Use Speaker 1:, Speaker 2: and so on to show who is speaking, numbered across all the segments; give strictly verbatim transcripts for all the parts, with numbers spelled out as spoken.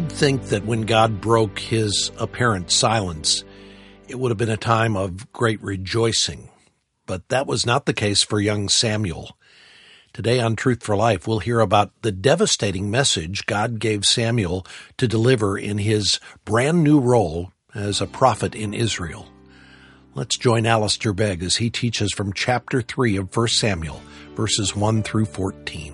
Speaker 1: You'd think that when God broke his apparent silence, it would have been a time of great rejoicing. But that was not the case for young Samuel. Today on Truth for Life, we'll hear about the devastating message God gave Samuel to deliver in his brand new role as a prophet in Israel. Let's join Alistair Begg as he teaches from chapter three of First Samuel, verses one through fourteen.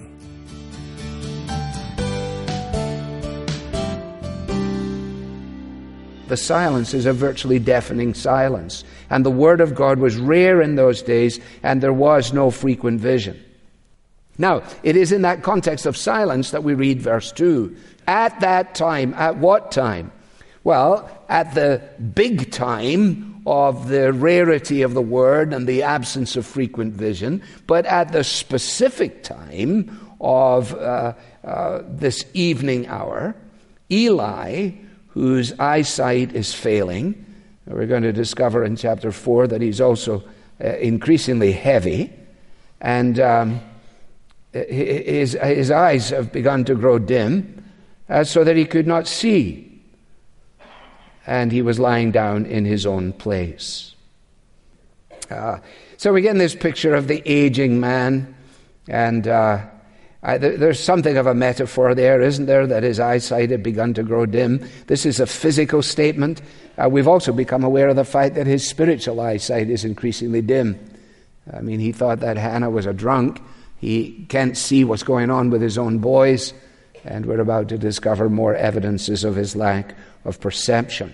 Speaker 2: The silence is a virtually deafening silence, and the Word of God was rare in those days, and there was no frequent vision. Now, it is in that context of silence that we read verse two. At that time, at what time? Well, at the big time of the rarity of the Word and the absence of frequent vision, but at the specific time of uh, uh, this evening hour, Eli, whose eyesight is failing. We're going to discover in chapter four that he's also uh, increasingly heavy, and um, his, his eyes have begun to grow dim, uh, so that he could not see. And he was lying down in his own place. Uh, so we get this picture of the aging man, and uh, I, there, there's something of a metaphor there, isn't there, that his eyesight had begun to grow dim. This is a physical statement. Uh, we've also become aware of the fact that his spiritual eyesight is increasingly dim. I mean, he thought that Hannah was a drunk. He can't see what's going on with his own boys, and we're about to discover more evidences of his lack of perception.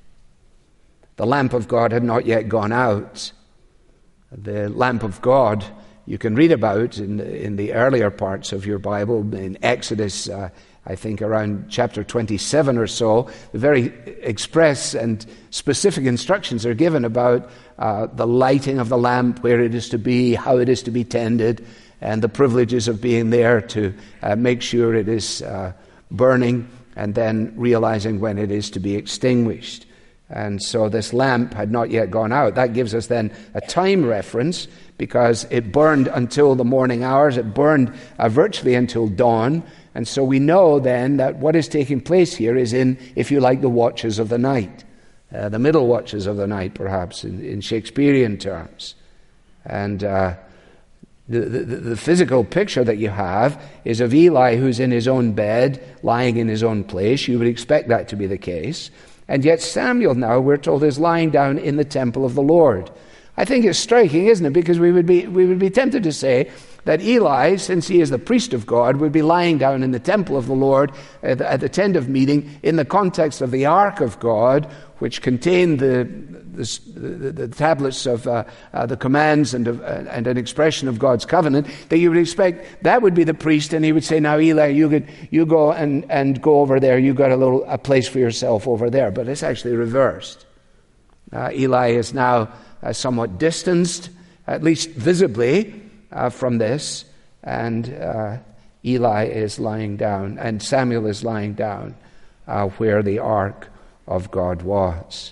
Speaker 2: The lamp of God had not yet gone out. The lamp of God you can read about in the, in the earlier parts of your Bible, in Exodus, uh, I think around chapter twenty-seven or so. The very express and specific instructions are given about uh, the lighting of the lamp, where it is to be, how it is to be tended, and the privileges of being there to uh, make sure it is uh, burning, and then realizing when it is to be extinguished. And so this lamp had not yet gone out. That gives us then a time reference, because it burned until the morning hours. It burned uh, virtually until dawn. And so we know then that what is taking place here is in, if you like, the watches of the night. Uh, the middle watches of the night, perhaps, in, in Shakespearean terms. And uh, the, the, the physical picture that you have is of Eli, who's in his own bed, lying in his own place. You would expect that to be the case. And yet Samuel now, we're told, is lying down in the temple of the Lord. I think it's striking, isn't it? Because we would be we would be tempted to say that Eli, since he is the priest of God, would be lying down in the temple of the Lord at the, at the tent of meeting in the context of the ark of God, which contained the the, the, the tablets of uh, uh, the commands and, of, uh, and an expression of God's covenant. That you would expect that would be the priest, and he would say, "Now, Eli, you could you go and, and go over there. You got a little a place for yourself over there." But it's actually reversed. Uh, Eli is now Uh, somewhat distanced, at least visibly, uh, from this, and uh, Eli is lying down, and Samuel is lying down uh, where the ark of God was.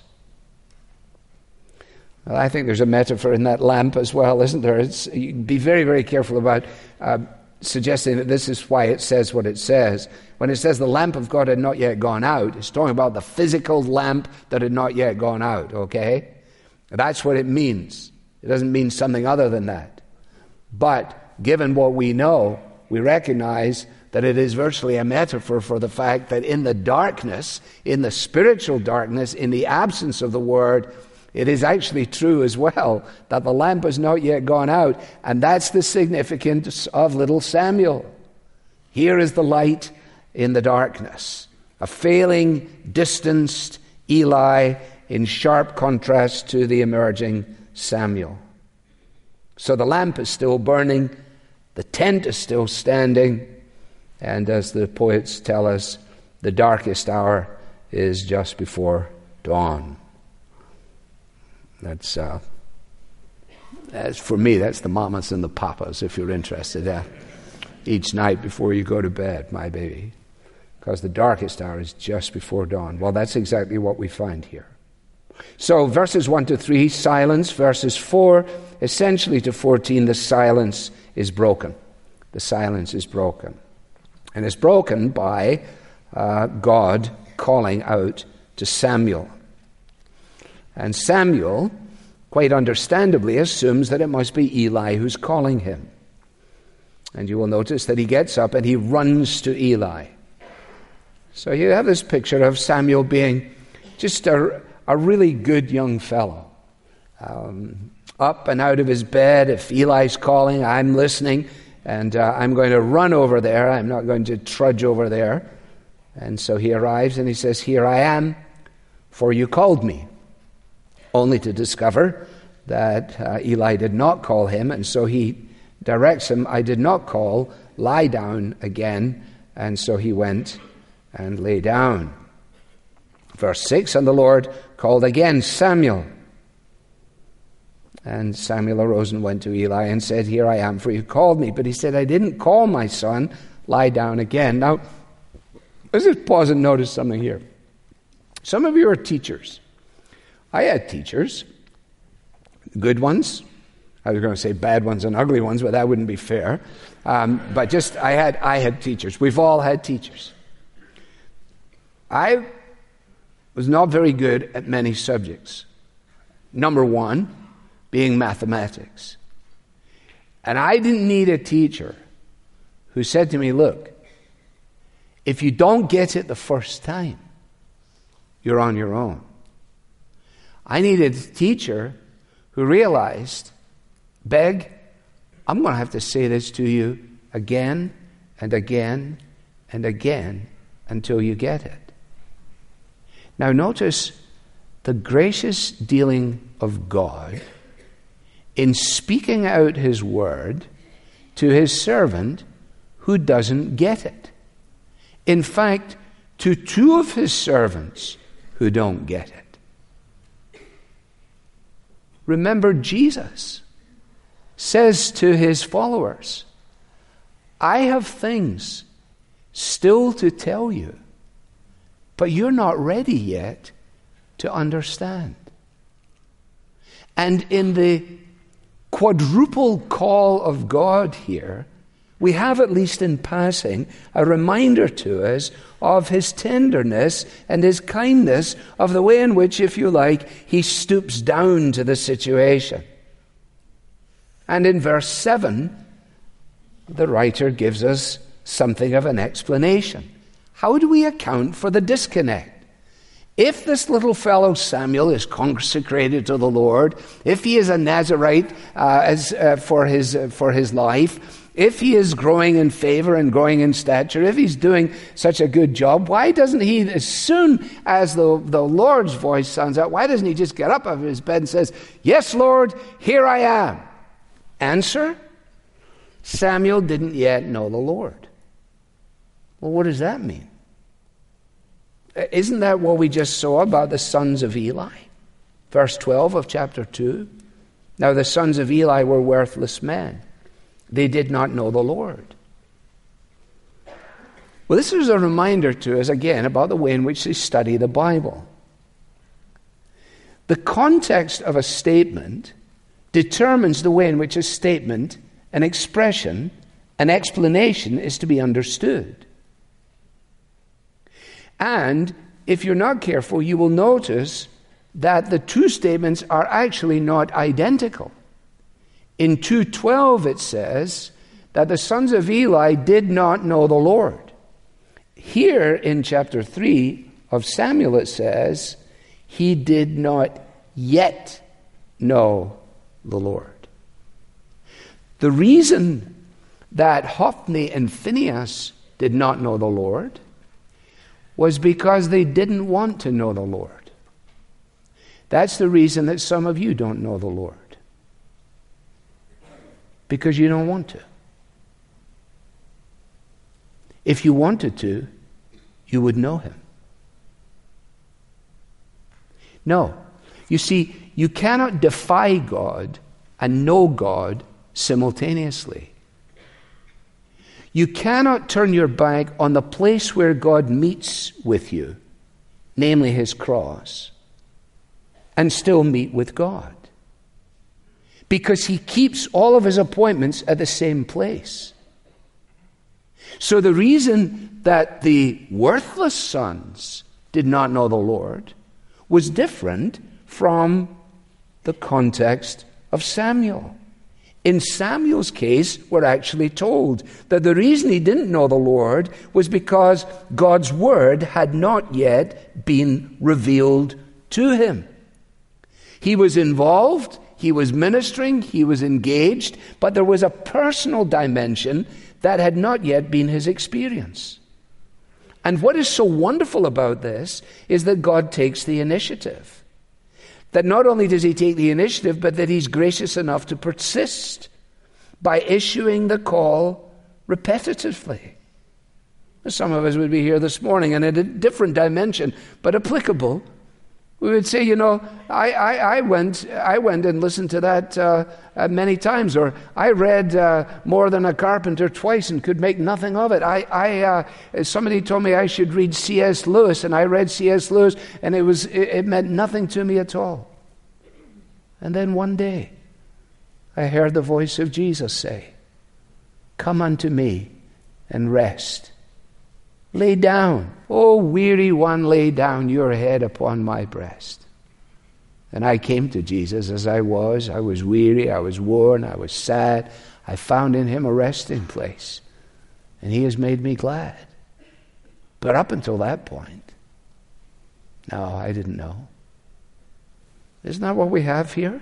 Speaker 2: Well, I think there's a metaphor in that lamp as well, isn't there? It's, you be very, very careful about uh, suggesting that this is why it says what it says. When it says the lamp of God had not yet gone out, it's talking about the physical lamp that had not yet gone out, okay? That's what it means. It doesn't mean something other than that. But given what we know, we recognize that it is virtually a metaphor for the fact that in the darkness, in the spiritual darkness, in the absence of the Word, it is actually true as well that the lamp has not yet gone out. And that's the significance of little Samuel. Here is the light in the darkness. A failing, distanced Eli, in sharp contrast to the emerging Samuel. So the lamp is still burning, the tent is still standing, and as the poets tell us, the darkest hour is just before dawn. That's, uh, that's for me, that's the mamas and the papas, if you're interested. Uh, each night before you go to bed, my baby. Because the darkest hour is just before dawn. Well, that's exactly what we find here. So verses one to three, silence. Verses four, essentially to fourteen, the silence is broken. The silence is broken. And it's broken by uh, God calling out to Samuel. And Samuel, quite understandably, assumes that it must be Eli who's calling him. And you will notice that he gets up and he runs to Eli. So you have this picture of Samuel being just a, a really good young fellow. Um, up and out of his bed. If Eli's calling, I'm listening, and uh, I'm going to run over there. I'm not going to trudge over there. And so he arrives and he says, "Here I am, for you called me." Only to discover that uh, Eli did not call him, and so he directs him, "I did not call, lie down again." And so he went and lay down. Verse six, "And the Lord called again, Samuel. And Samuel arose and went to Eli and said, "Here I am, for you called me." But he said, "I didn't call, my son, lie down again." Now, let's just pause and notice something here. Some of you are teachers. I had teachers, good ones. I was going to say bad ones and ugly ones, but that wouldn't be fair. Um, but just, I had, I had teachers. We've all had teachers. I was not very good at many subjects. Number one, being mathematics. And I didn't need a teacher who said to me, "Look, if you don't get it the first time, you're on your own." I needed a teacher who realized, "Beg, I'm going to have to say this to you again and again and again until you get it." Now notice the gracious dealing of God in speaking out his word to his servant who doesn't get it. In fact, to two of his servants who don't get it. Remember, Jesus says to his followers, "I have things still to tell you, but you're not ready yet to understand." And in the quadruple call of God here, we have, at least in passing, a reminder to us of his tenderness and his kindness, of the way in which, if you like, he stoops down to the situation. And in verse seven, the writer gives us something of an explanation. How do we account for the disconnect? If this little fellow Samuel is consecrated to the Lord, if he is a Nazirite uh, as uh, for his uh, for his life, if he is growing in favor and growing in stature, if he's doing such a good job, why doesn't he, as soon as the, the Lord's voice sounds out, why doesn't he just get up out of his bed and says, "Yes, Lord, here I am"? Answer: Samuel didn't yet know the Lord. Well, what does that mean? Isn't that what we just saw about the sons of Eli? Verse twelve of chapter two. "Now the sons of Eli were worthless men. They did not know the Lord." Well, this is a reminder to us, again, about the way in which they study the Bible. The context of a statement determines the way in which a statement, an expression, an explanation is to be understood. And if you're not careful, you will notice that the two statements are actually not identical. In two twelve it says that the sons of Eli did not know the Lord. Here in chapter three of Samuel it says, he did not yet know the Lord. The reason that Hophni and Phinehas did not know the Lord was because they didn't want to know the Lord. That's the reason that some of you don't know the Lord. Because you don't want to. If you wanted to, you would know him. No. You see, you cannot defy God and know God simultaneously. You cannot turn your back on the place where God meets with you, namely his cross, and still meet with God. Because he keeps all of his appointments at the same place. So the reason that the worthless sons did not know the Lord was different from the context of Samuel. In Samuel's case, we're actually told that the reason he didn't know the Lord was because God's word had not yet been revealed to him. He was involved, he was ministering, he was engaged, but there was a personal dimension that had not yet been his experience. And what is so wonderful about this is that God takes the initiative. That not only does he take the initiative, but that he's gracious enough to persist by issuing the call repetitively. Some of us would be here this morning, and in a different dimension, but applicable. We would say, you know, I, I, I went I went and listened to that uh, uh, many times, or I read uh, More Than a Carpenter twice and could make nothing of it. I, I uh, somebody told me I should read C S Lewis, and I read C S Lewis, and it was it, it meant nothing to me at all. And then one day, I heard the voice of Jesus say, "Come unto me and rest. Lay down, O weary one, lay down your head upon my breast." And I came to Jesus as I was. I was weary, I was worn, I was sad. I found in him a resting place. And he has made me glad. But up until that point, no, I didn't know. Isn't that what we have here?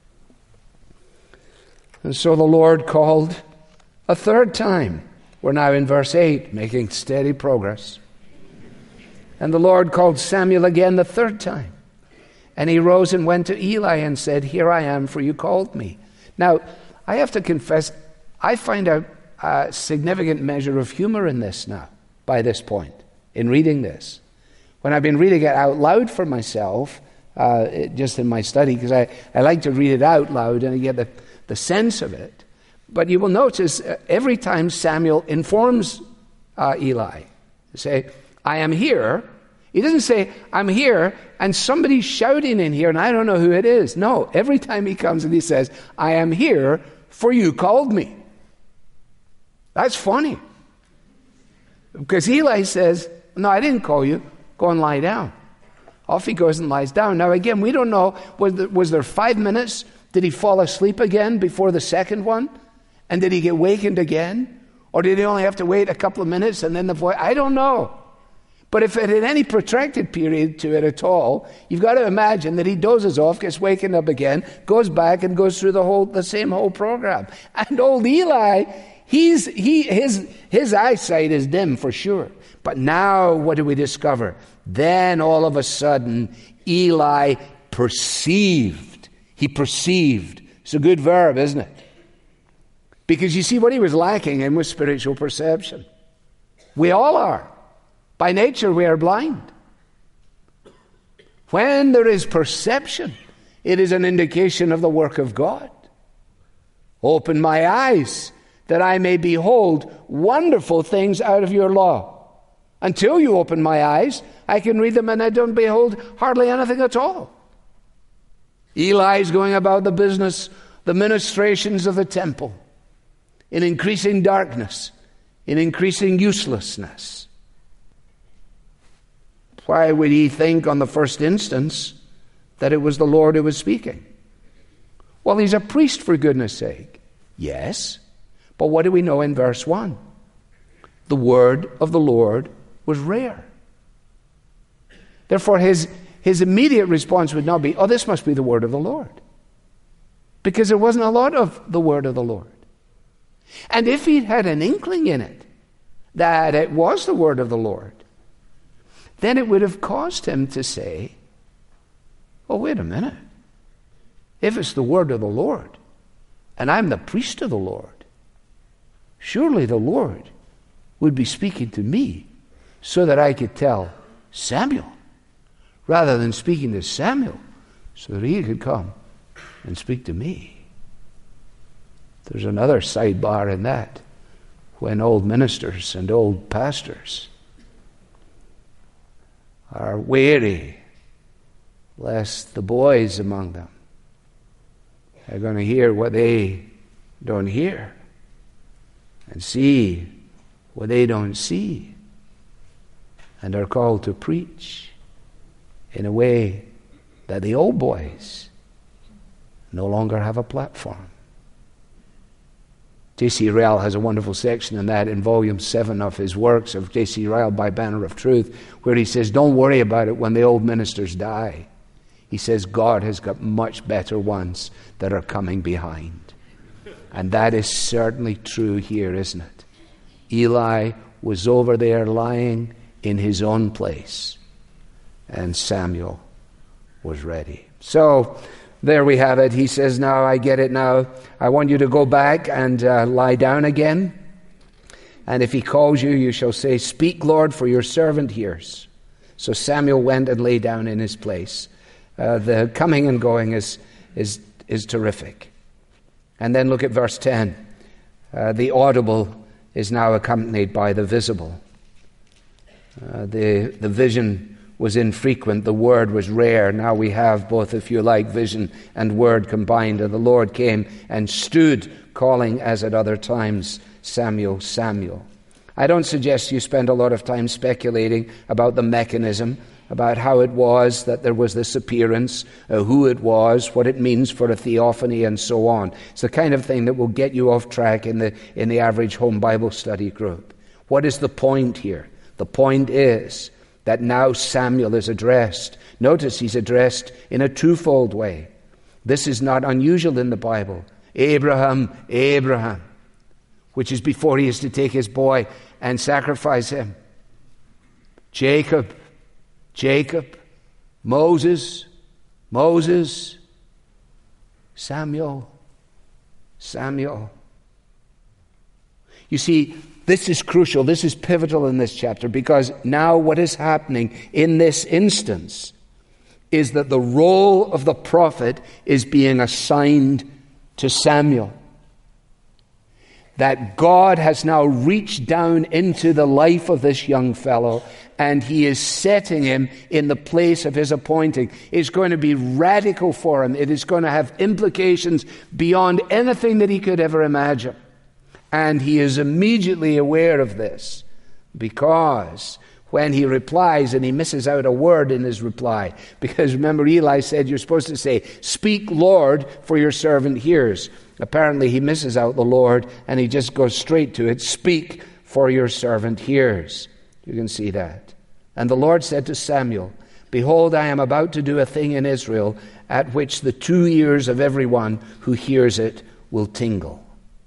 Speaker 2: And so the Lord called a third time. We're now in verse eight, making steady progress. And the Lord called Samuel again the third time. And he rose and went to Eli and said, "Here I am, for you called me." Now, I have to confess, I find a, a significant measure of humor in this now, by this point, in reading this. When I've been reading it out loud for myself, uh, it, just in my study, because I, I like to read it out loud and I get the, the sense of it. But you will notice uh, every time Samuel informs uh, Eli, say, "I am here," he doesn't say, "I'm here and somebody's shouting in here and I don't know who it is." No, every time he comes and he says, "I am here, for you called me." That's funny. Because Eli says, "No, I didn't call you. Go and lie down." Off he goes and lies down. Now again, we don't know, was there, was there five minutes? Did he fall asleep again before the second one? And did he get wakened again? Or did he only have to wait a couple of minutes and then the voice? I don't know. But if it had any protracted period to it at all, you've got to imagine that he dozes off, gets wakened up again, goes back and goes through the whole, the same whole program. And old Eli, he's, he, his, his eyesight is dim for sure. But now what do we discover? Then all of a sudden, Eli perceived. He perceived. It's a good verb, isn't it? Because you see, what he was lacking in was spiritual perception. We all are. By nature, we are blind. When there is perception, it is an indication of the work of God. "Open my eyes, that I may behold wonderful things out of your law." Until you open my eyes, I can read them and I don't behold hardly anything at all. Eli is going about the business, the ministrations of the temple, in increasing darkness, in increasing uselessness. Why would he think on the first instance that it was the Lord who was speaking? Well, he's a priest, for goodness sake. Yes, but what do we know in verse one? The word of the Lord was rare. Therefore, his, his immediate response would not be, "Oh, this must be the word of the Lord." Because there wasn't a lot of the word of the Lord. And if he'd had an inkling in it that it was the word of the Lord, then it would have caused him to say, "Oh, wait a minute. If it's the word of the Lord, and I'm the priest of the Lord, surely the Lord would be speaking to me so that I could tell Samuel, rather than speaking to Samuel so that he could come and speak to me." There's another sidebar in that. When old ministers and old pastors are weary, lest the boys among them are going to hear what they don't hear and see what they don't see, and are called to preach in a way that the old boys no longer have a platform. J C Ryle has a wonderful section on that in volume seven of his works of J C Ryle by Banner of Truth, where he says, don't worry about it when the old ministers die. He says, God has got much better ones that are coming behind. And that is certainly true here, isn't it? Eli was over there lying in his own place, and Samuel was ready. So, there we have it. He says, now I get it now. I want you to go back and uh, lie down again. And if he calls you, you shall say, speak, Lord, for your servant hears. So Samuel went and lay down in his place. Uh, the coming and going is, is, is terrific. And then look at verse ten. Uh, the audible is now accompanied by the visible. Uh, the, the vision was infrequent, the word was rare. Now we have both, if you like, vision and word combined. And the Lord came and stood, calling as at other times, Samuel, Samuel. I don't suggest you spend a lot of time speculating about the mechanism, about how it was that there was this appearance, uh, who it was, what it means for a theophany, and so on. It's the kind of thing that will get you off track in the, in the average home Bible study group. What is the point here? The point is that now Samuel is addressed. Notice he's addressed in a twofold way. This is not unusual in the Bible. Abraham, Abraham, which is before he is to take his boy and sacrifice him. Jacob, Jacob, Moses, Moses, Samuel, Samuel. You see, this is crucial, this is pivotal in this chapter, because now what is happening in this instance is that the role of the prophet is being assigned to Samuel. That God has now reached down into the life of this young fellow, and he is setting him in the place of his appointing. It's going to be radical for him. It is going to have implications beyond anything that he could ever imagine. And he is immediately aware of this, because when he replies, and he misses out a word in his reply, because remember Eli said you're supposed to say, speak, Lord, for your servant hears. Apparently he misses out the Lord, and he just goes straight to it, speak, for your servant hears. You can see that. And the Lord said to Samuel, behold, I am about to do a thing in Israel at which the two ears of everyone who hears it will tingle.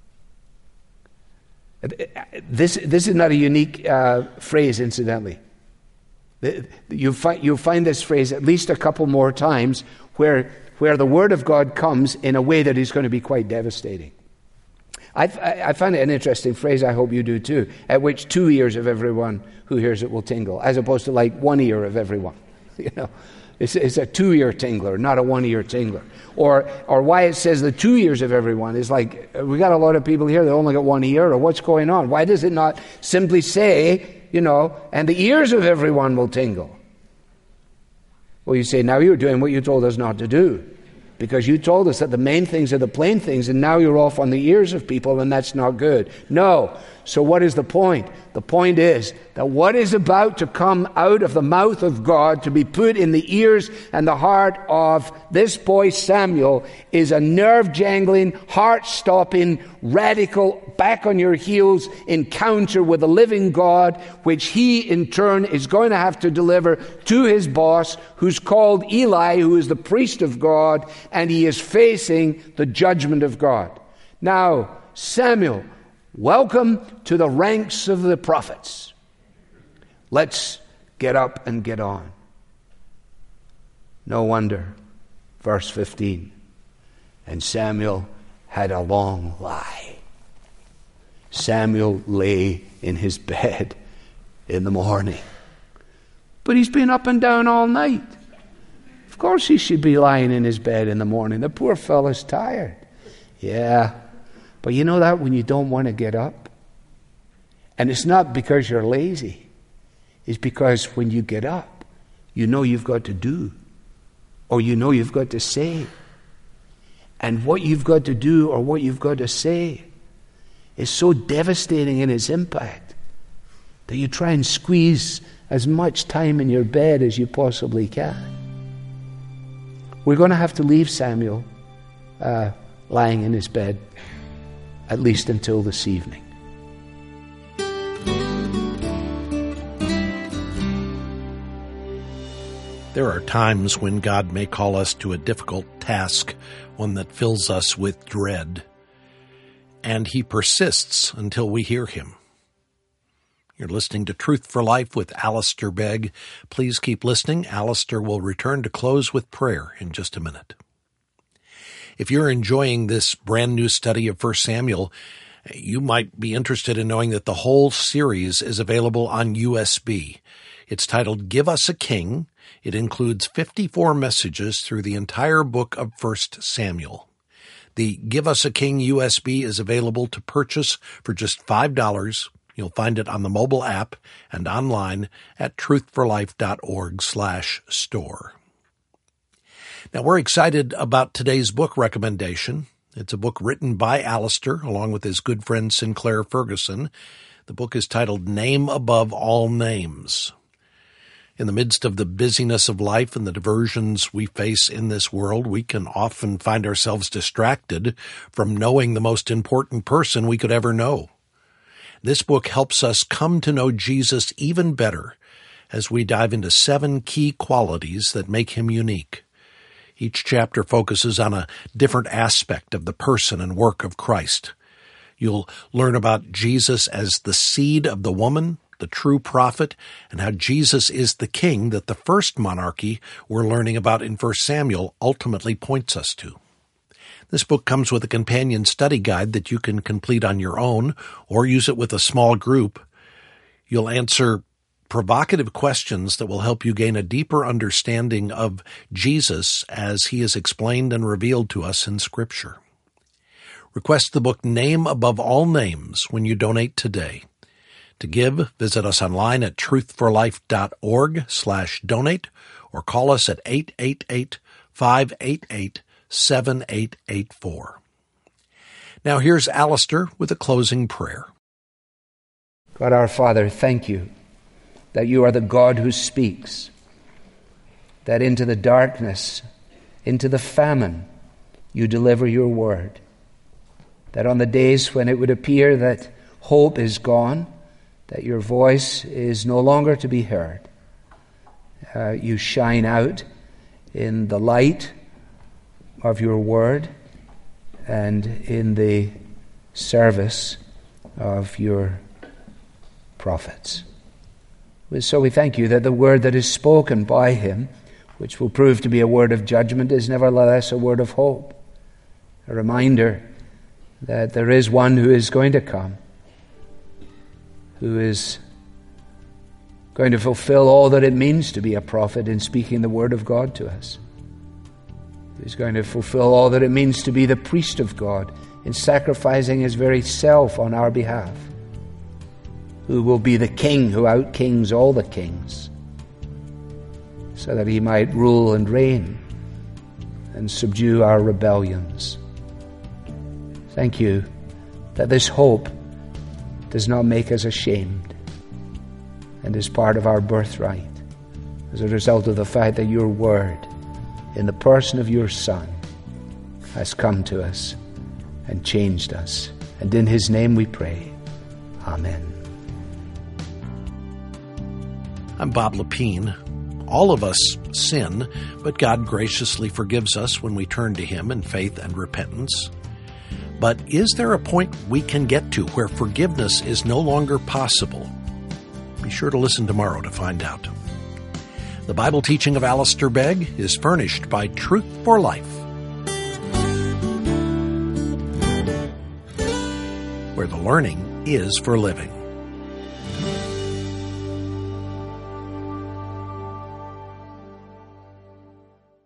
Speaker 2: This, this is not a unique uh, phrase, incidentally. You find, you'll find this phrase at least a couple more times where, where the word of God comes in a way that is going to be quite devastating. I, I find it an interesting phrase, I hope you do too, at which two ears of everyone who hears it will tingle, as opposed to like one ear of everyone. You know, it's, it's a two-ear tingler, not a one-ear tingler. Or or why it says the two ears of everyone is like, we got a lot of people here that only got one ear, or what's going on? Why does it not simply say, you know, and the ears of everyone will tingle? Well, you say, now you're doing what you told us not to do, because you told us that the main things are the plain things, and now you're off on the ears of people, and that's not good. No. So what is the point? The point is that what is about to come out of the mouth of God to be put in the ears and the heart of this boy Samuel is a nerve-jangling, heart-stopping, radical, back-on-your-heels encounter with the living God, which he in turn is going to have to deliver to his boss, who's called Eli, who is the priest of God, and he is facing the judgment of God. Now, Samuel, welcome to the ranks of the prophets. Let's get up and get on. No wonder, verse fifteen, and Samuel had a long lie. Samuel lay in his bed in the morning. But he's been up and down all night. Of course he should be lying in his bed in the morning. The poor fellow's tired. Yeah. But you know that when you don't want to get up? And it's not because you're lazy. It's because when you get up, you know you've got to do. Or you know you've got to say. And what you've got to do or what you've got to say is so devastating in its impact that you try and squeeze as much time in your bed as you possibly can. We're going to have to leave Samuel uh, lying in his bed, at least until this evening.
Speaker 1: There are times when God may call us to a difficult task, one that fills us with dread, and He persists until we hear Him. You're listening to Truth for Life with Alistair Begg. Please keep listening. Alistair will return to close with prayer in just a minute. If you're enjoying this brand new study of First Samuel, you might be interested in knowing that the whole series is available on U S B. It's titled Give Us a King. It includes fifty-four messages through the entire book of First Samuel. The Give Us a King U S B is available to purchase for just five dollars. You'll find it on the mobile app and online at truthforlife.org slash store. Now, we're excited about today's book recommendation. It's a book written by Alistair, along with his good friend Sinclair Ferguson. The book is titled Name Above All Names. In the midst of the busyness of life and the diversions we face in this world, we can often find ourselves distracted from knowing the most important person we could ever know. This book helps us come to know Jesus even better as we dive into seven key qualities that make him unique. Each chapter focuses on a different aspect of the person and work of Christ. You'll learn about Jesus as the seed of the woman, the true prophet, and how Jesus is the king that the first monarchy we're learning about in First Samuel ultimately points us to. This book comes with a companion study guide that you can complete on your own or use it with a small group. You'll answer provocative questions that will help you gain a deeper understanding of Jesus as he is explained and revealed to us in Scripture. Request the book Name Above All Names when you donate today. To give, visit us online at truthforlife.org slash donate or call us at eight eight eight, five eight eight, seven eight eight four. Now here's Alistair with a closing prayer.
Speaker 2: God our Father, thank you that you are the God who speaks, that into the darkness, into the famine, you deliver your word, that on the days when it would appear that hope is gone, that your voice is no longer to be heard, uh, you shine out in the light of your word and in the service of your prophets. So we thank you that the word that is spoken by him, which will prove to be a word of judgment, is nevertheless a word of hope, a reminder that there is one who is going to come, who is going to fulfill all that it means to be a prophet in speaking the word of God to us. He's going to fulfill all that it means to be the priest of God in sacrificing his very self on our behalf, who will be the king who out-kings all the kings, so that he might rule and reign and subdue our rebellions. Thank you that this hope does not make us ashamed and is part of our birthright as a result of the fact that your word, in the person of your Son, has come to us and changed us. And in his name we pray. Amen.
Speaker 1: I'm Bob Lepine. All of us sin, but God graciously forgives us when we turn to him in faith and repentance. But is there a point we can get to where forgiveness is no longer possible? Be sure to listen tomorrow to find out. The Bible teaching of Alistair Begg is furnished by Truth for Life, where the learning is for living.